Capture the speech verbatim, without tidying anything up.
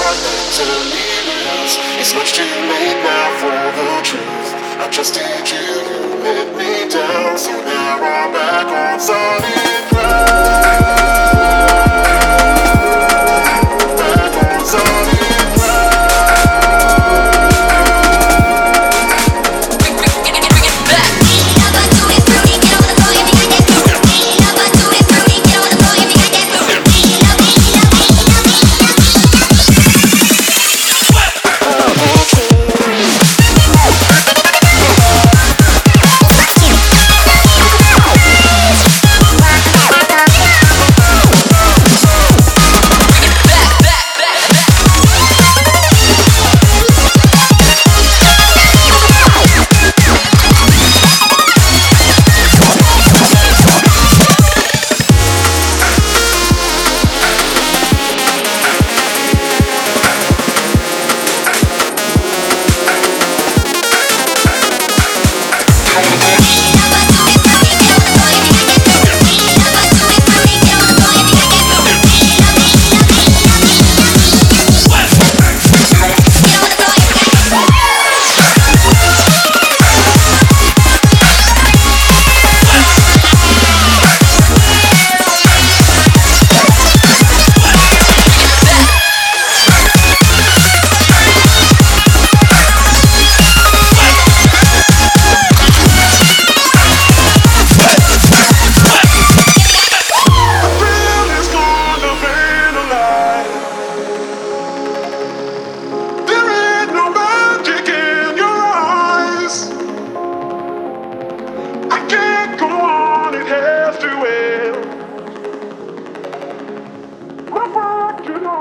are mentally loose. It's much too late now for the truth. I trusted you, you let me down, so now I'm back on solid ground. Back on solid ground. You know